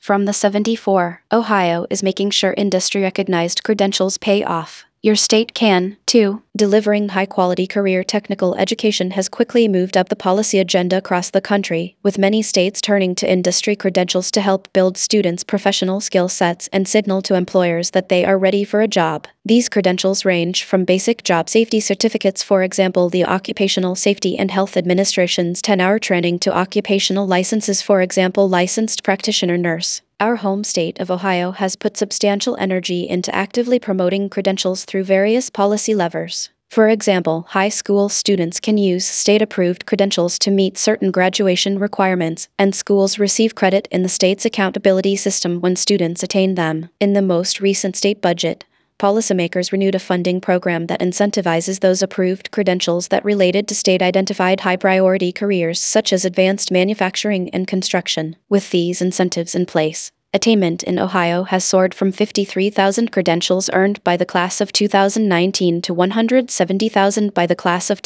From the 74, Ohio is making sure industry-recognized credentials pay off. Your state can, too. Delivering high-quality career technical education has quickly moved up the policy agenda across the country, with many states turning to industry credentials to help build students' professional skill sets and signal to employers that they are ready for a job. These credentials range from basic job safety certificates, for example the Occupational Safety and Health Administration's 10-hour training, to occupational licenses, for example licensed practitioner nurse. Our home state of Ohio has put substantial energy into actively promoting credentials through various policy levers. For example, high school students can use state-approved credentials to meet certain graduation requirements, and schools receive credit in the state's accountability system when students attain them. In the most recent state budget, policymakers renewed a funding program that incentivizes those approved credentials that related to state-identified high-priority careers such as advanced manufacturing and construction. With these incentives in place, attainment in Ohio has soared from 53,000 credentials earned by the class of 2019 to 170,000 by the class of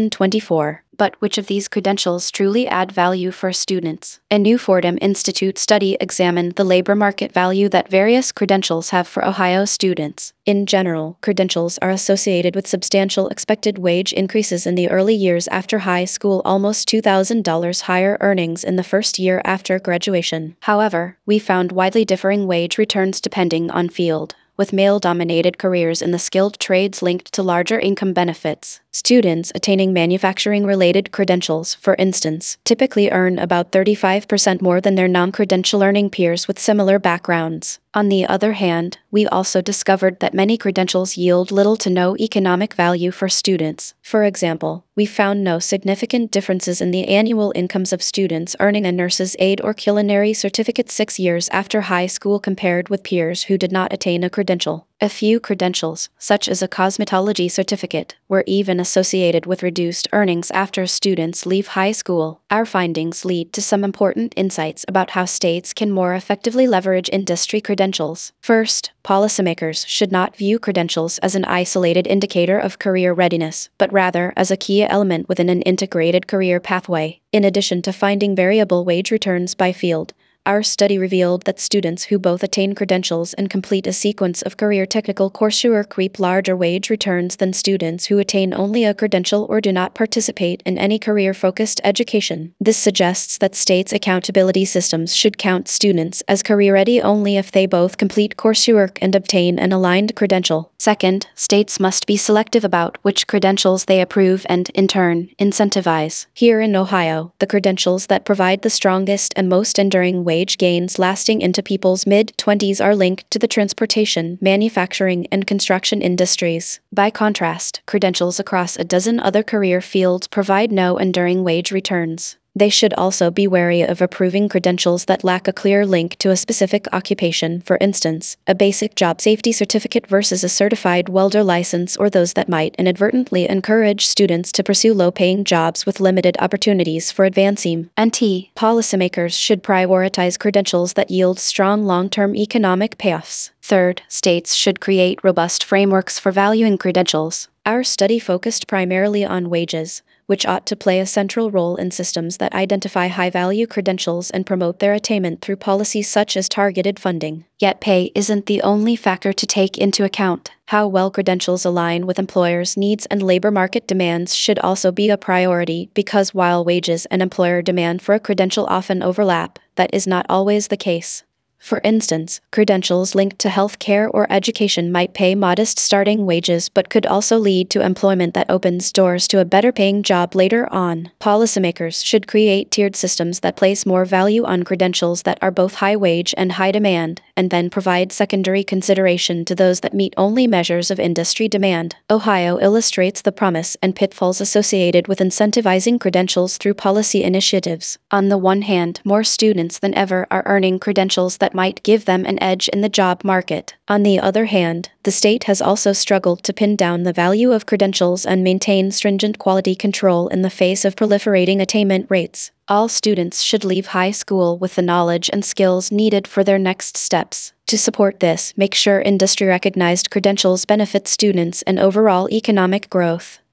2024. But which of these credentials truly add value for students? A new Fordham Institute study examined the labor market value that various credentials have for Ohio students. In general, credentials are associated with substantial expected wage increases in the early years after high school, almost $2,000 higher earnings in the first year after graduation. However, we found widely differing wage returns depending on field, with male-dominated careers in the skilled trades linked to larger income benefits. Students attaining manufacturing-related credentials, for instance, typically earn about 35% more than their non-credential earning peers with similar backgrounds. On the other hand, we also discovered that many credentials yield little to no economic value for students. For example, we found no significant differences in the annual incomes of students earning a nurse's aide or culinary certificate 6 years after high school compared with peers who did not attain a credential. A few credentials, such as a cosmetology certificate, were even associated with reduced earnings after students leave high school. Our findings lead to some important insights about how states can more effectively leverage industry credentials. First, policymakers should not view credentials as an isolated indicator of career readiness, but rather as a key element within an integrated career pathway. In addition to finding variable wage returns by field, our study revealed that students who both attain credentials and complete a sequence of career technical coursework reap larger wage returns than students who attain only a credential or do not participate in any career-focused education. This suggests that states' accountability systems should count students as career-ready only if they both complete coursework and obtain an aligned credential. Second, states must be selective about which credentials they approve and, in turn, incentivize. Here in Ohio, the credentials that provide the strongest and most enduring wage gains lasting into people's mid-20s are linked to the transportation, manufacturing, and construction industries. By contrast, credentials across a dozen other career fields provide no enduring wage returns. They should also be wary of approving credentials that lack a clear link to a specific occupation, for instance, a basic job safety certificate versus a certified welder license, or those that might inadvertently encourage students to pursue low-paying jobs with limited opportunities for advancing. Policymakers should prioritize credentials that yield strong long-term economic payoffs. Third, states should create robust frameworks for valuing credentials. Our study focused primarily on wages, which ought to play a central role in systems that identify high-value credentials and promote their attainment through policies such as targeted funding. Yet pay isn't the only factor to take into account. How well credentials align with employers' needs and labor market demands should also be a priority, because while wages and employer demand for a credential often overlap, that is not always the case. For instance, credentials linked to health care or education might pay modest starting wages but could also lead to employment that opens doors to a better-paying job later on. Policymakers should create tiered systems that place more value on credentials that are both high-wage and high-demand, and then provide secondary consideration to those that meet only measures of industry demand. Ohio illustrates the promise and pitfalls associated with incentivizing credentials through policy initiatives. On the one hand, more students than ever are earning credentials that might give them an edge in the job market. On the other hand, the state has also struggled to pin down the value of credentials and maintain stringent quality control in the face of proliferating attainment rates. All students should leave high school with the knowledge and skills needed for their next steps. To support this, make sure industry-recognized credentials benefit students and overall economic growth.